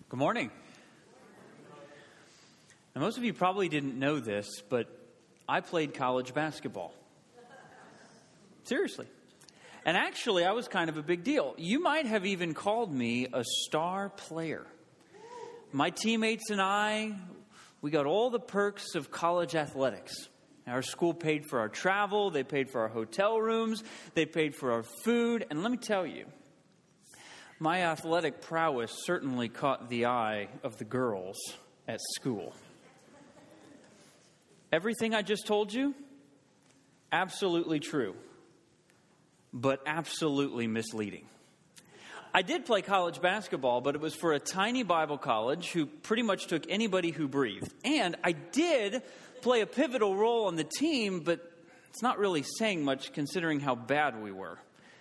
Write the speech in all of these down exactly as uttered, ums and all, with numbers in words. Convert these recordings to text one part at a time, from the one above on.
Good morning. Now, most of you probably didn't know this, but I played college basketball. Seriously. And actually, I was kind of a big deal. You might have even called me a star player. My teammates and I, we got all the perks of college athletics. Our school paid for our travel, they paid for our hotel rooms, they paid for our food, and let me tell you, my athletic prowess certainly caught the eye of the girls at school. Everything I just told you, absolutely true, but absolutely misleading. I did play college basketball, but it was for a tiny Bible college who pretty much took anybody who breathed. And I did play a pivotal role on the team, but it's not really saying much considering how bad we were.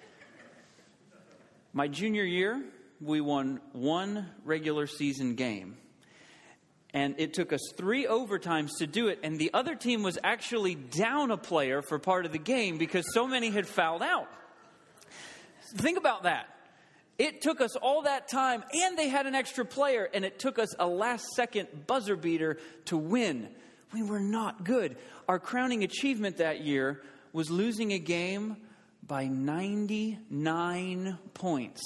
My junior year, we won one regular season game. And it took us three overtimes to do it. And the other team was actually down a player for part of the game because so many had fouled out. Think about that. It took us all that time, and they had an extra player, and it took us a last-second buzzer beater to win. We were not good. Our crowning achievement that year was losing a game by ninety-nine points.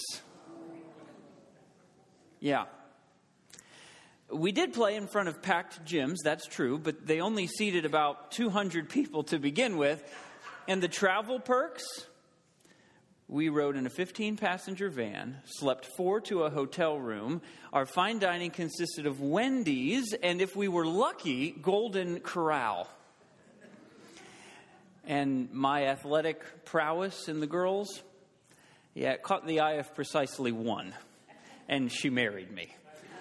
Yeah. We did play in front of packed gyms, that's true, but they only seated about two hundred people to begin with. And the travel perks, we rode in a fifteen-passenger van, slept four to a hotel room. Our fine dining consisted of Wendy's, and if we were lucky, Golden Corral. And my athletic prowess in the girls, yeah, it caught the eye of precisely one. And she married me.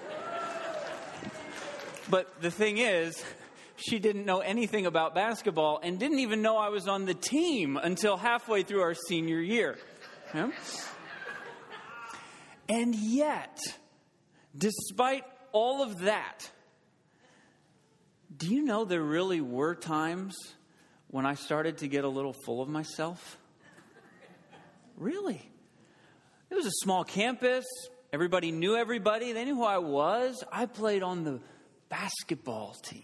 But the thing is, she didn't know anything about basketball and didn't even know I was on the team until halfway through our senior year. Yeah? And yet, despite all of that, do you know there really were times when I started to get a little full of myself? Really? It was a small campus. Everybody knew everybody. They knew who I was. I played on the basketball team.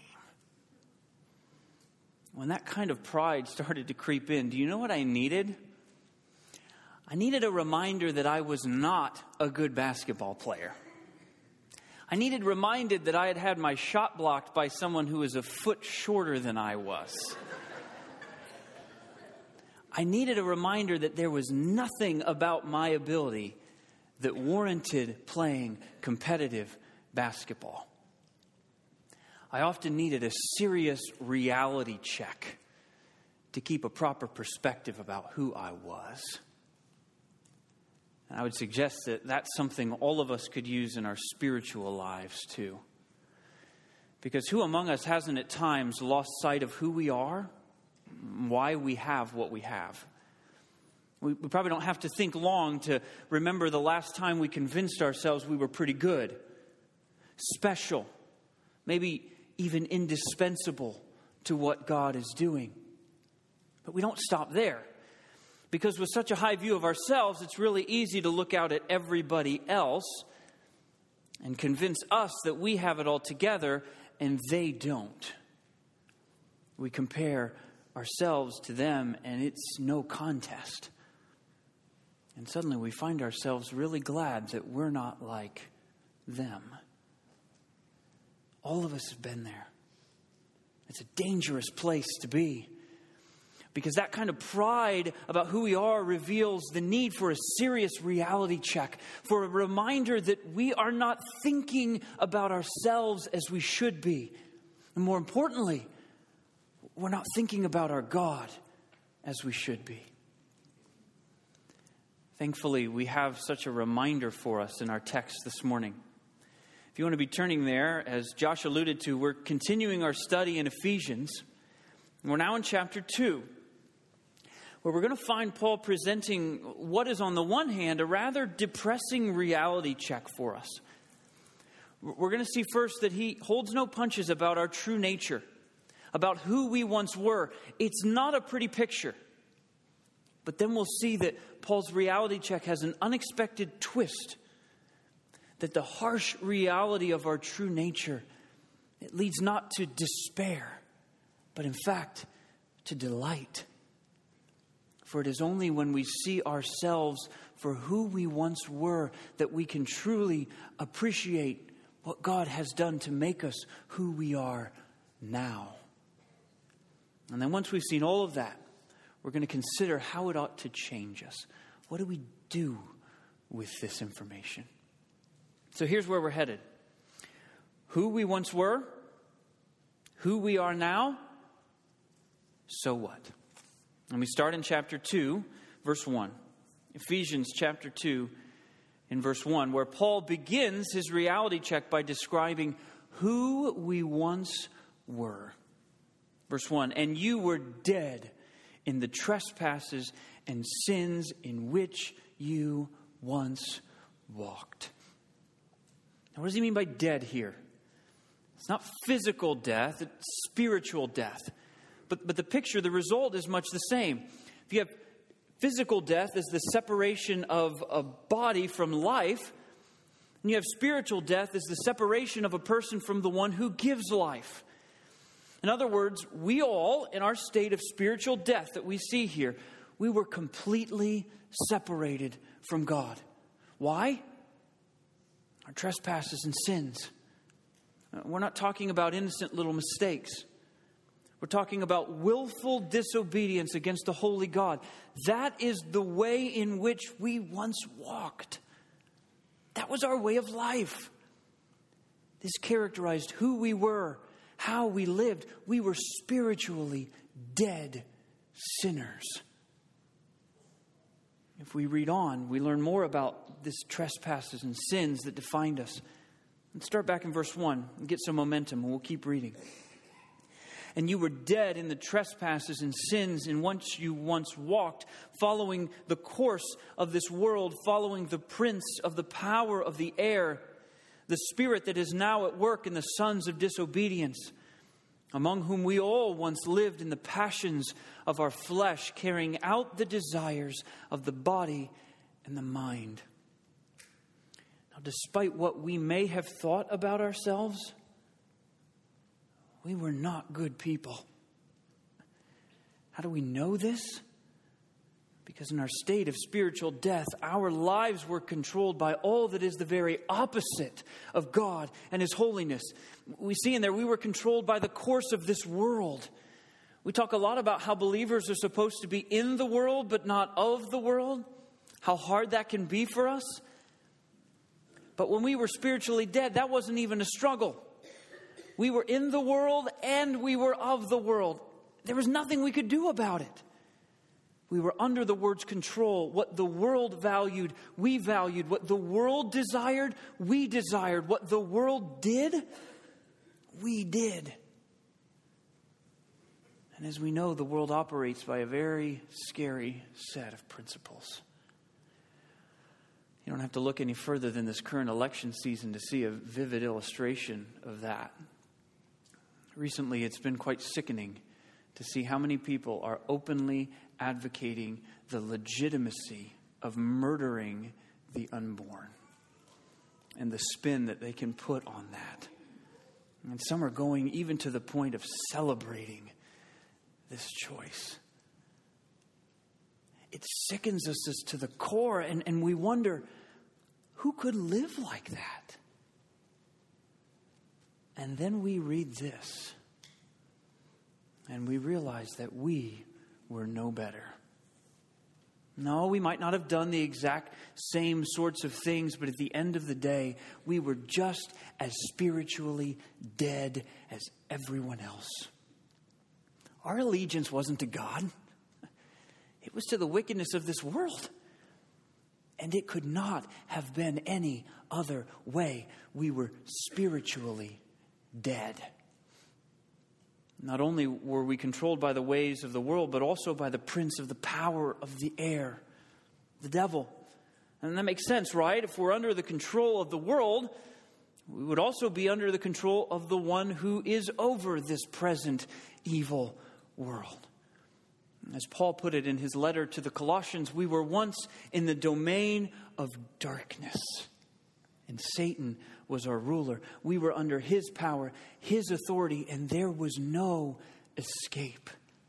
When that kind of pride started to creep in, do you know what I needed? I needed a reminder that I was not a good basketball player. I needed reminded that I had had my shot blocked by someone who was a foot shorter than I was. I needed a reminder that there was nothing about my ability that warranted playing competitive basketball. I often needed a serious reality check to keep a proper perspective about who I was. And I would suggest that that's something all of us could use in our spiritual lives too. Because who among us hasn't at times lost sight of who we are, why we have what we have? We, we probably don't have to think long to remember the last time we convinced ourselves we were pretty good, special, maybe even indispensable to what God is doing. But we don't stop there. Because with such a high view of ourselves, it's really easy to look out at everybody else and convince us that we have it all together and they don't. We compare ourselves to them and it's no contest. And suddenly we find ourselves really glad that we're not like them. All of us have been there. It's a dangerous place to be. Because that kind of pride about who we are reveals the need for a serious reality check, for a reminder that we are not thinking about ourselves as we should be. And more importantly, we're not thinking about our God as we should be. Thankfully, we have such a reminder for us in our text this morning. If you want to be turning there, as Josh alluded to, we're continuing our study in Ephesians. We're now in chapter two, where we're going to find Paul presenting what is, on the one hand, a rather depressing reality check for us. We're going to see first that he holds no punches about our true nature, about who we once were. It's not a pretty picture. But then we'll see that Paul's reality check has an unexpected twist. that the harsh reality of our true nature, it leads not to despair, but in fact to delight. For it is only when we see ourselves for who we once were that we can truly appreciate what God has done to make us who we are now. And then once we've seen all of that, we're going to consider how it ought to change us. What do we do with this information? So here's where we're headed. Who we once were, who we are now, so what? And we start in chapter two, verse one. Ephesians chapter two, in verse one, where Paul begins his reality check by describing who we once were. Verse one, and you were dead in the trespasses and sins in which you once walked. Now, what does he mean by dead here? It's not physical death, it's spiritual death. But, but the picture, the result is much the same. If you have physical death as the separation of a body from life, and you have spiritual death as the separation of a person from the one who gives life. In other words, we all, in our state of spiritual death that we see here, we were completely separated from God. Why? Our trespasses and sins. We're not talking about innocent little mistakes. We're talking about willful disobedience against the holy God. That is the way in which we once walked. That was our way of life. This characterized who we were, how we lived. We were spiritually dead sinners. If we read on, we learn more about this trespasses and sins that defined us. Let's start back in verse one and get some momentum, and we'll keep reading. And you were dead in the trespasses and sins in which you once walked, following the course of this world, following the prince of the power of the air, the spirit that is now at work in the sons of disobedience, among whom we all once lived in the passions of our flesh, carrying out the desires of the body and the mind. Now, despite what we may have thought about ourselves, we were not good people. How do we know this? Because in our state of spiritual death, our lives were controlled by all that is the very opposite of God and His holiness. We see in there, we were controlled by the course of this world. We talk a lot about how believers are supposed to be in the world, but not of the world. How hard that can be for us. But when we were spiritually dead, that wasn't even a struggle. We were in the world and we were of the world. There was nothing we could do about it. We were under the word's control. What the world valued, we valued. What the world desired, we desired. What the world did, we did. And as we know, the world operates by a very scary set of principles. You don't have to look any further than this current election season to see a vivid illustration of that. Recently, it's been quite sickening to see how many people are openly advocating the legitimacy of murdering the unborn and the spin that they can put on that. And some are going even to the point of celebrating this choice. It sickens us to the core, and, and we wonder, who could live like that? And then we read this, and we realize that we were no better. No, we might not have done the exact same sorts of things, but at the end of the day, we were just as spiritually dead as everyone else. Our allegiance wasn't to God. It was to the wickedness of this world. And it could not have been any other way. We were spiritually dead. Not only were we controlled by the ways of the world, but also by the prince of the power of the air, the devil. And that makes sense, right? If we're under the control of the world, we would also be under the control of the one who is over this present evil world. As Paul put it in his letter to the Colossians, we were once in the domain of darkness. And Satan was our ruler. We were under his power, his authority, and there was no escape.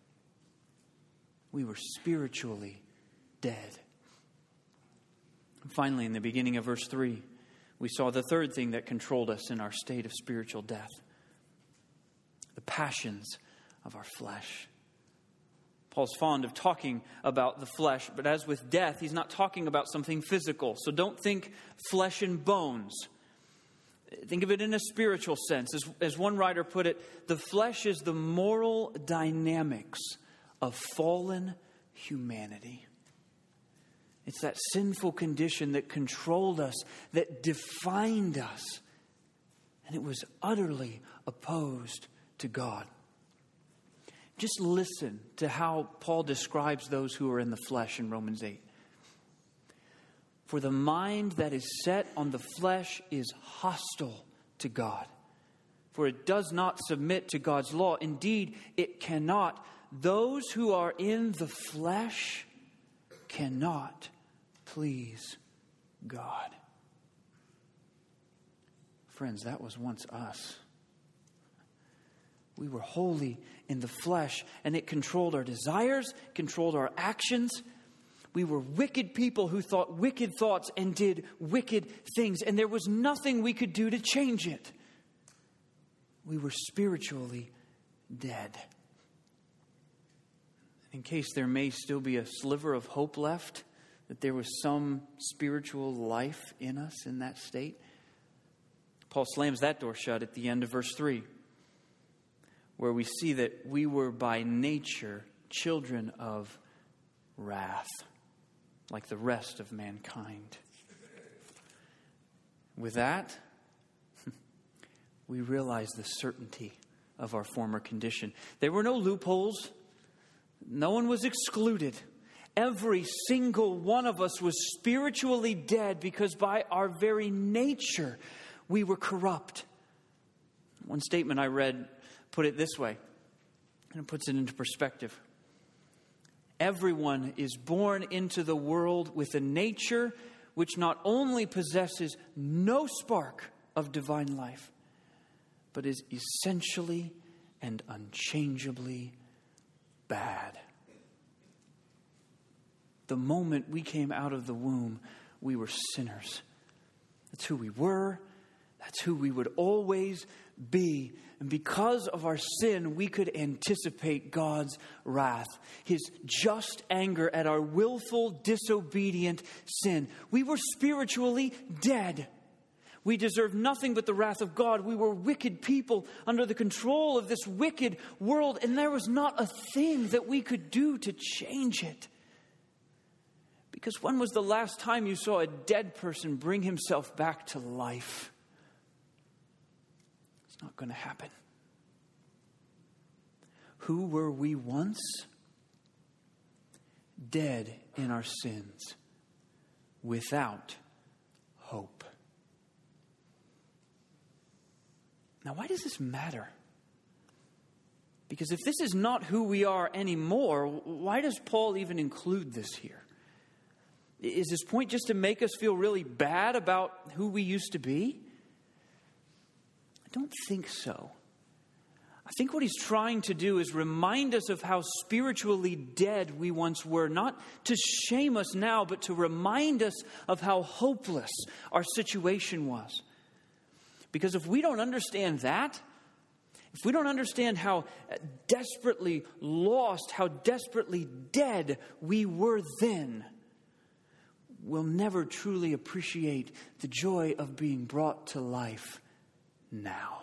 We were spiritually dead. And finally, in the beginning of verse three, we saw the third thing that controlled us in our state of spiritual death: the passions of our flesh. Paul's fond of talking about the flesh, but as with death, he's not talking about something physical. So don't think flesh and bones. Think of it in a spiritual sense. As, as one writer put it, the flesh is the moral dynamics of fallen humanity. It's that sinful condition that controlled us, that defined us, and it was utterly opposed to God. Just listen to how Paul describes those who are in the flesh in Romans eight. For the mind that is set on the flesh is hostile to God, for it does not submit to God's law. Indeed, it cannot. Those who are in the flesh cannot please God. Friends, that was once us. We were wholly in the flesh, and it controlled our desires, controlled our actions. We were wicked people who thought wicked thoughts and did wicked things, and there was nothing we could do to change it. We were spiritually dead. In case there may still be a sliver of hope left, that there was some spiritual life in us in that state, Paul slams that door shut at the end of verse three. Where we see that we were by nature children of wrath, like the rest of mankind. With that, we realize the certainty of our former condition. There were no loopholes. No one was excluded. Every single one of us was spiritually dead because by our very nature, we were corrupt. One statement I read put it this way, and it puts it into perspective. Everyone is born into the world with a nature which not only possesses no spark of divine life, but is essentially and unchangeably bad. The moment we came out of the womb, we were sinners. That's who we were. That's who we would always be. And because of our sin, we could anticipate God's wrath, His just anger at our willful, disobedient sin. We were spiritually dead. We deserved nothing but the wrath of God. We were wicked people under the control of this wicked world, and there was not a thing that we could do to change it. Because when was the last time you saw a dead person bring himself back to life? It's not going to happen. Who were we once? Dead in our sins, without hope. Now, why does this matter? Because if this is not who we are anymore, why does Paul even include this here? Is his point just to make us feel really bad about who we used to be? I don't think so. I think what he's trying to do is remind us of how spiritually dead we once were, not to shame us now, but to remind us of how hopeless our situation was. Because if we don't understand that, if we don't understand how desperately lost, how desperately dead we were then, we'll never truly appreciate the joy of being brought to life now.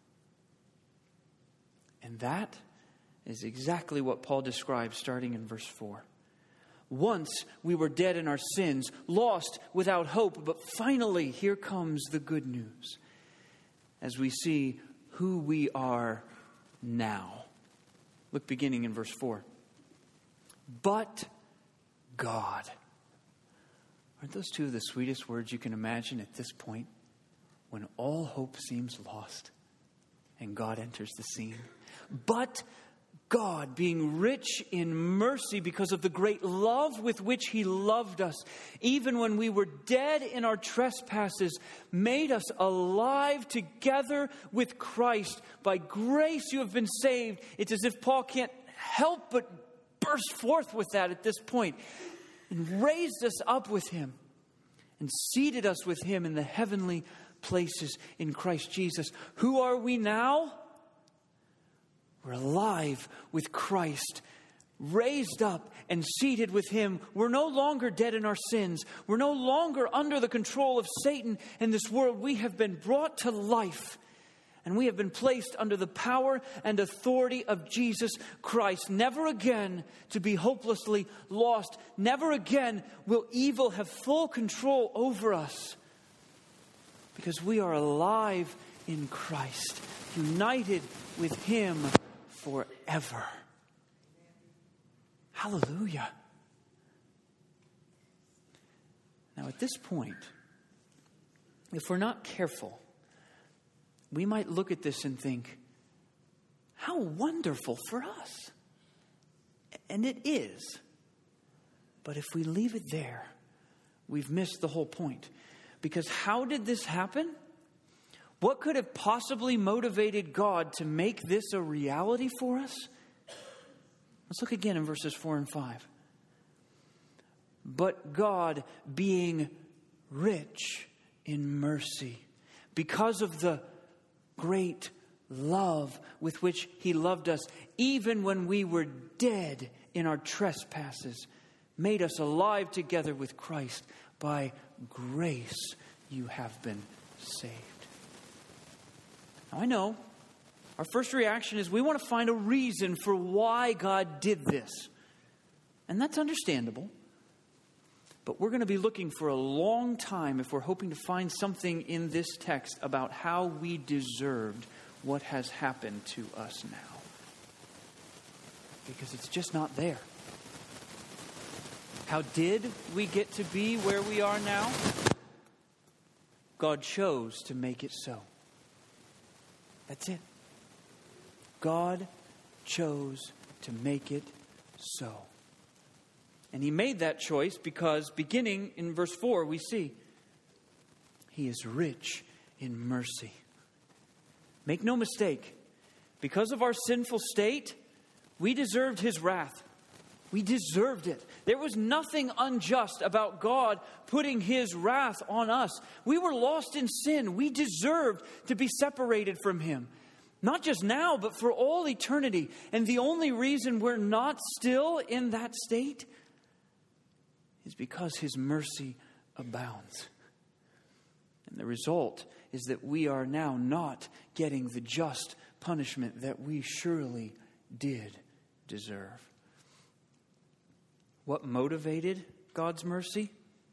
And that is exactly what Paul describes starting in verse four. Once we were dead in our sins, lost without hope, but finally here comes the good news as we see who we are now. Look beginning in verse four. But God. Aren't those two of the sweetest words you can imagine at this point? When all hope seems lost and God enters the scene. But God, being rich in mercy because of the great love with which He loved us, even when we were dead in our trespasses, made us alive together with Christ. By grace you have been saved. It's as if Paul can't help but burst forth with that at this point. And raised us up with Him and seated us with Him in the heavenly places in Christ Jesus. Who are we now? We're alive with Christ, raised up and seated with Him. We're no longer dead in our sins. We're no longer under the control of Satan and this world. We have been brought to life, and we have been placed under the power and authority of Jesus Christ. Never again to be hopelessly lost. Never again will evil have full control over us, because we are alive in Christ, united with Him forever. Hallelujah. Now, at this point, if we're not careful, we might look at this and think, how wonderful for us. And it is. But if we leave it there, we've missed the whole point. Because how did this happen? What could have possibly motivated God to make this a reality for us? Let's look again in verses four and five. But God, being rich in mercy, because of the great love with which He loved us, even when we were dead in our trespasses, made us alive together with Christ. By grace you have been saved. Now, I know our first reaction is we want to find a reason for why God did this. And that's understandable. But we're going to be looking for a long time if we're hoping to find something in this text about how we deserved what has happened to us now. Because it's just not there. How did we get to be where we are now? God chose to make it so. That's it. God chose to make it so. And He made that choice because beginning in verse four, we see He is rich in mercy. Make no mistake, because of our sinful state, we deserved His wrath. We deserved it. There was nothing unjust about God putting His wrath on us. We were lost in sin. We deserved to be separated from Him. Not just now, but for all eternity. And the only reason we're not still in that state is because His mercy abounds. And the result is that we are now not getting the just punishment that we surely did deserve. What motivated God's mercy?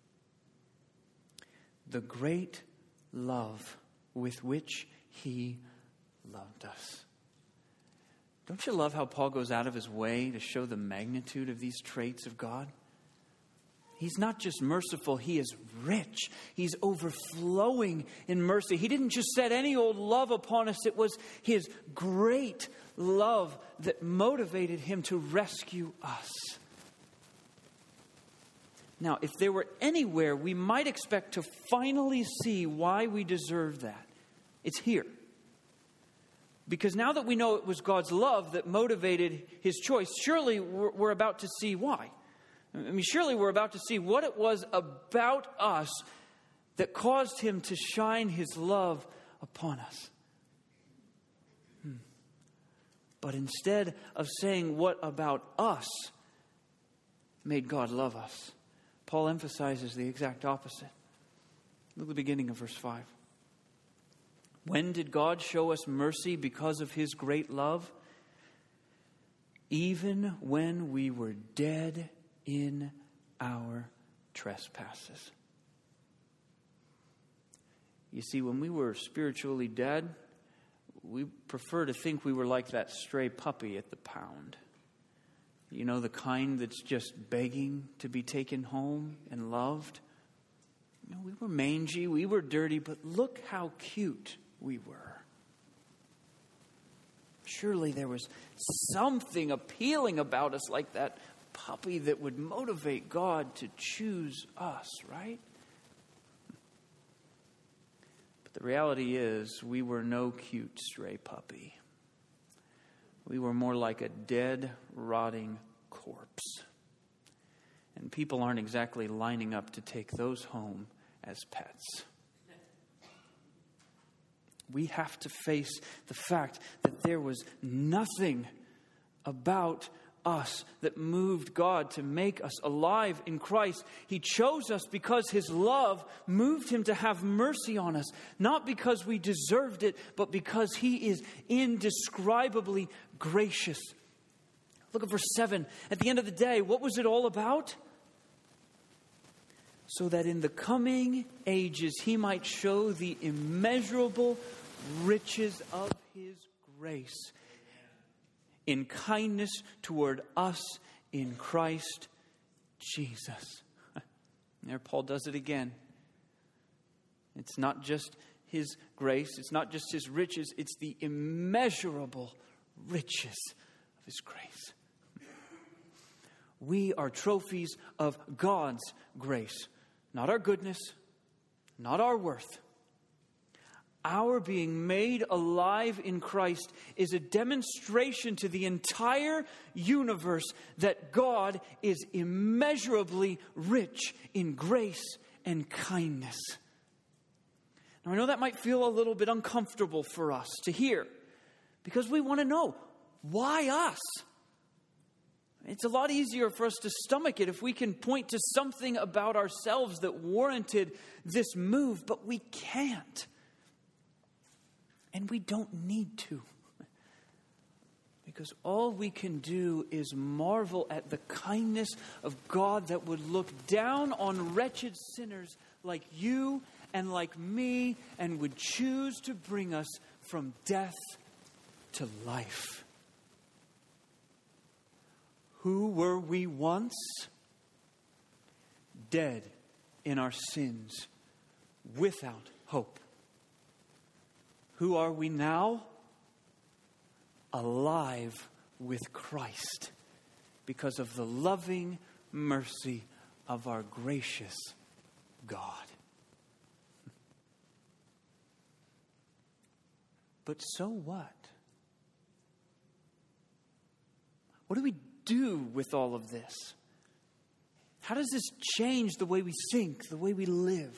The great love with which He loved us. Don't you love how Paul goes out of his way to show the magnitude of these traits of God? He's not just merciful, He is rich. He's overflowing in mercy. He didn't just set any old love upon us. It was His great love that motivated Him to rescue us. Now, if there were anywhere we might expect to finally see why we deserve that, it's here. Because now that we know it was God's love that motivated His choice, surely we're about to see why. I mean, surely we're about to see what it was about us that caused Him to shine His love upon us. Hmm. But instead of saying what about us made God love us, Paul emphasizes the exact opposite. Look at the beginning of verse five. When did God show us mercy because of His great love? Even when we were dead in our trespasses. You see, when we were spiritually dead, we prefer to think we were like that stray puppy at the pound. You know, the kind that's just begging to be taken home and loved. You know, we were mangy, we were dirty, but look how cute we were. Surely there was something appealing about us, like that puppy, that would motivate God to choose us, right? But the reality is, we were no cute stray puppy. We were more like a dead, rotting corpse. And people aren't exactly lining up to take those home as pets. We have to face the fact that there was nothing about us that moved God to make us alive in Christ. He chose us because His love moved Him to have mercy on us. Not because we deserved it, but because He is indescribably gracious. Look at verse seven. At the end of the day, what was it all about? So that in the coming ages He might show the immeasurable riches of His grace in kindness toward us in Christ Jesus. There Paul does it again. It's not just His grace, it's not just His riches, it's the immeasurable riches of His grace. We are trophies of God's grace, not our goodness, not our worth. Our being made alive in Christ is a demonstration to the entire universe that God is immeasurably rich in grace and kindness. Now, I know that might feel a little bit uncomfortable for us to hear, because we want to know, why us? It's a lot easier for us to stomach it if we can point to something about ourselves that warranted this move, but we can't. And we don't need to. Because all we can do is marvel at the kindness of God that would look down on wretched sinners like you and like me and would choose to bring us from death to life. Who were we once? Dead in our sins, without hope. Who are we now? Alive with Christ because of the loving mercy of our gracious God. But so what? What do we do with all of this? How does this change the way we think, the way we live?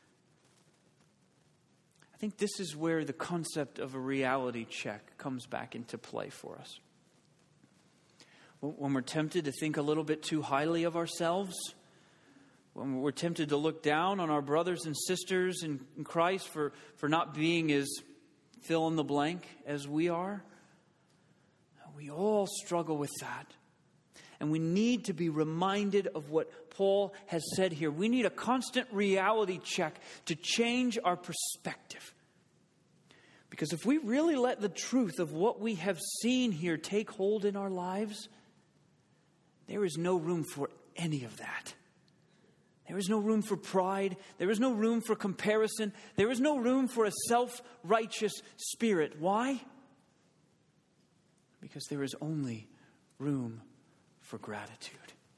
I think this is where the concept of a reality check comes back into play for us. When we're tempted to think a little bit too highly of ourselves, when we're tempted to look down on our brothers and sisters in Christ for, for not being as fill in the blank as we are, we all struggle with that. And we need to be reminded of what Paul has said here. We need a constant reality check to change our perspective. Because if we really let the truth of what we have seen here take hold in our lives, there is no room for any of that. There is no room for pride. There is no room for comparison. There is no room for a self-righteous spirit. Why? Because there is only room for gratitude.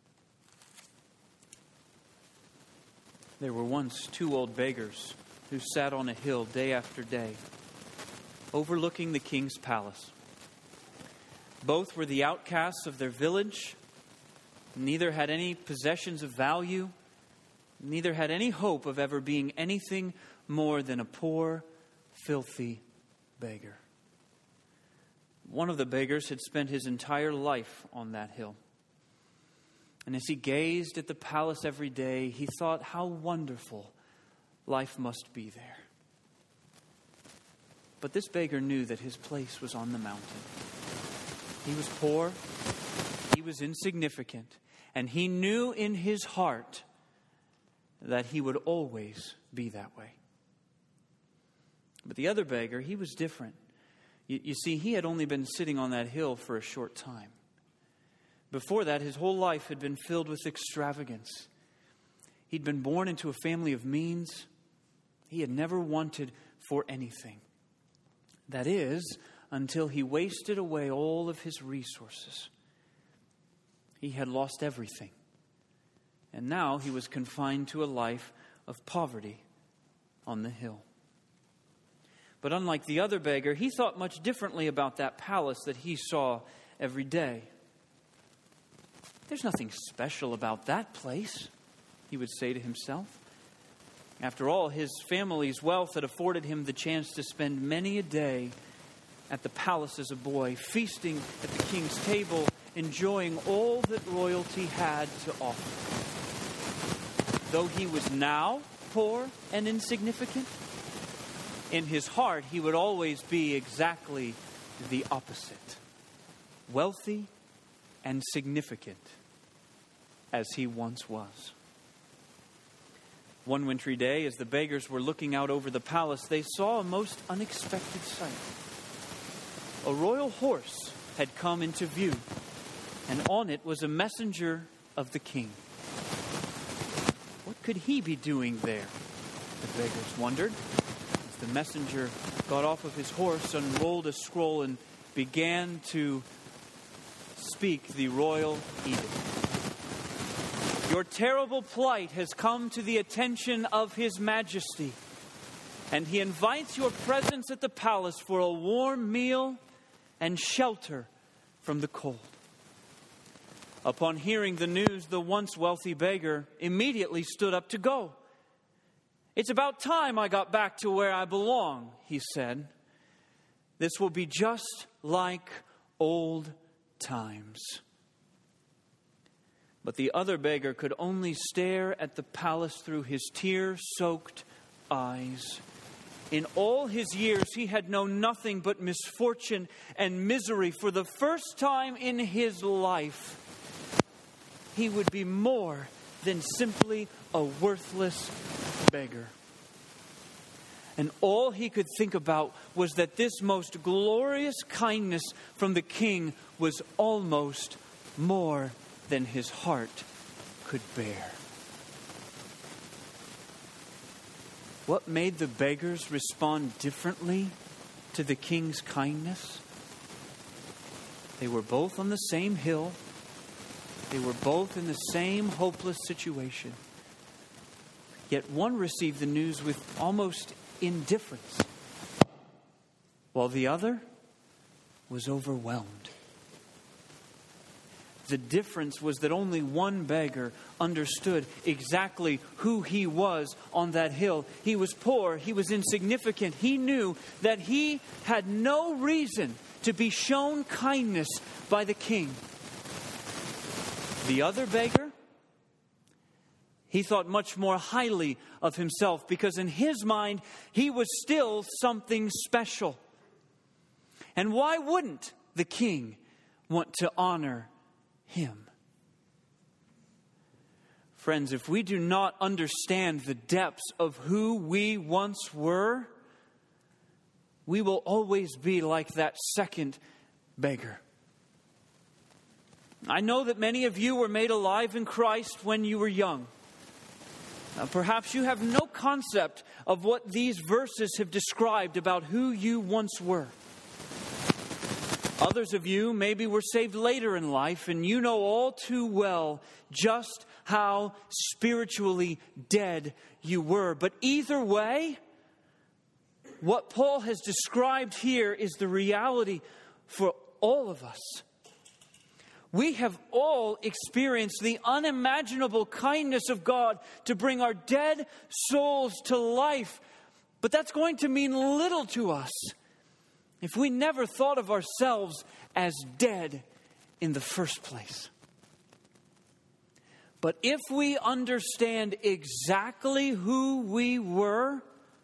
There were once two old beggars who sat on a hill day after day, overlooking the king's palace. Both were the outcasts of their village. Neither had any possessions of value. Neither had any hope of ever being anything more than a poor, filthy beggar. One of the beggars had spent his entire life on that hill. And as he gazed at the palace every day, he thought how wonderful life must be there. But this beggar knew that his place was on the mountain. He was poor, he was insignificant, and he knew in his heart that he would always be that way. But the other beggar, he was different. You, you see, he had only been sitting on that hill for a short time. Before that, his whole life had been filled with extravagance. He'd been born into a family of means. He had never wanted for anything. That is, until he wasted away all of his resources. He had lost everything. And now he was confined to a life of poverty on the hill. But unlike the other beggar, he thought much differently about that palace that he saw every day. There's nothing special about that place, he would say to himself. After all, his family's wealth had afforded him the chance to spend many a day at the palace as a boy, feasting at the king's table, enjoying all that royalty had to offer. Though he was now poor and insignificant, in his heart he would always be exactly the opposite. Wealthy and significant as he once was. One wintry day, as the beggars were looking out over the palace, they saw a most unexpected sight. A royal horse had come into view, and on it was a messenger of the king. What could he be doing there? The beggars wondered. As the messenger got off of his horse, unrolled a scroll, and began to speak the royal edict. Your terrible plight has come to the attention of His Majesty, and he invites your presence at the palace for a warm meal and shelter from the cold. Upon hearing the news, the once wealthy beggar immediately stood up to go. It's about time I got back to where I belong, he said. This will be just like old times. But the other beggar could only stare at the palace through his tear-soaked eyes. In all his years, he had known nothing but misfortune and misery. For the first time in his life, he would be more than simply a worthless beggar. And all he could think about was that this most glorious kindness from the king was almost more than his heart could bear. What made the beggars respond differently to the king's kindness? They were both on the same hill. They were both in the same hopeless situation. Yet one received the news with almost indifference, while the other was overwhelmed. The difference was that only one beggar understood exactly who he was on that hill. He was poor. He was insignificant. He knew that he had no reason to be shown kindness by the king. The other beggar, he thought much more highly of himself because in his mind, he was still something special. And why wouldn't the king want to honor him? Friends, if we do not understand the depths of who we once were, we will always be like that second beggar. I know that many of you were made alive in Christ when you were young. Now, perhaps you have no concept of what these verses have described about who you once were. Others of you maybe were saved later in life, and you know all too well just how spiritually dead you were. But either way, what Paul has described here is the reality for all of us. We have all experienced the unimaginable kindness of God to bring our dead souls to life. But that's going to mean little to us if we never thought of ourselves as dead in the first place. But if we understand exactly who we were,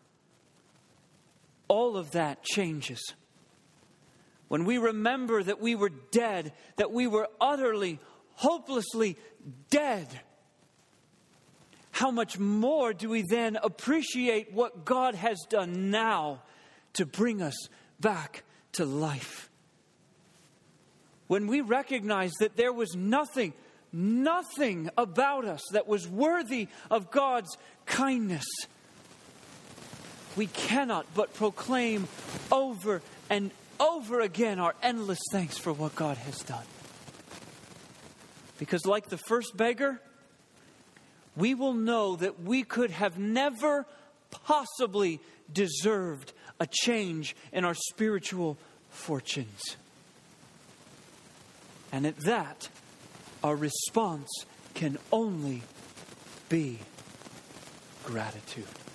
all of that changes. When we remember that we were dead, that we were utterly, hopelessly dead, how much more do we then appreciate what God has done now to bring us back to life? When we recognize that there was nothing, nothing about us that was worthy of God's kindness, we cannot but proclaim over and over again our endless thanks for what God has done. Because like the first beggar, we will know that we could have never possibly deserved a change in our spiritual fortunes. And at that, our response can only be gratitude.